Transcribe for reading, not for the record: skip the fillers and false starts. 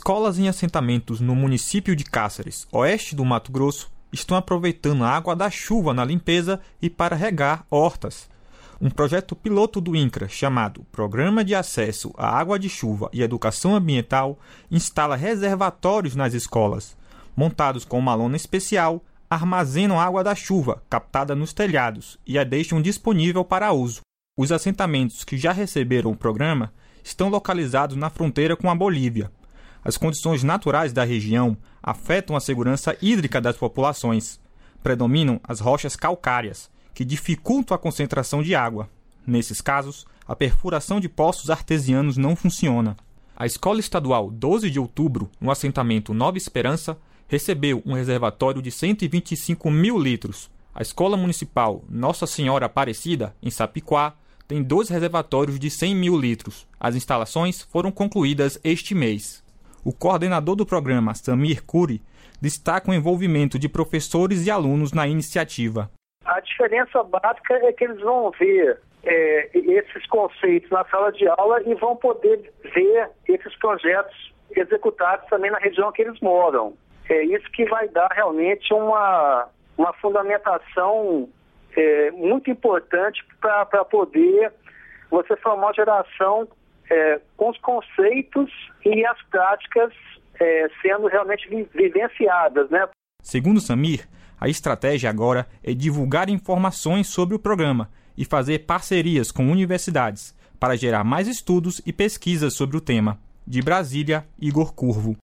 Escolas em assentamentos no município de Cáceres, oeste do Mato Grosso, estão aproveitando a água da chuva na limpeza e para regar hortas. Um projeto piloto do INCRA, chamado Programa de Acesso à Água de Chuva e Educação Ambiental, instala reservatórios nas escolas. Montados com uma lona especial, armazenam água da chuva captada nos telhados e a deixam disponível para uso. Os assentamentos que já receberam o programa estão localizados na fronteira com a Bolívia. As condições naturais da região afetam a segurança hídrica das populações. Predominam as rochas calcárias, que dificultam a concentração de água. Nesses casos, a perfuração de poços artesianos não funciona. A Escola Estadual 12 de Outubro, no assentamento Nova Esperança, recebeu um reservatório de 125 mil litros. A Escola Municipal Nossa Senhora Aparecida, em Sapiquá, tem 2 reservatórios de 100 mil litros. As instalações foram concluídas este mês. O coordenador do programa, Samir Curi, destaca o envolvimento de professores e alunos na iniciativa. A diferença básica é que eles vão ver esses conceitos na sala de aula e vão poder ver esses projetos executados também na região que eles moram. É isso que vai dar realmente uma fundamentação muito importante para poder você formar uma geração com os conceitos e as práticas sendo realmente vivenciadas, né? Segundo Samir, a estratégia agora é divulgar informações sobre o programa e fazer parcerias com universidades para gerar mais estudos e pesquisas sobre o tema. De Brasília, Igor Curvo.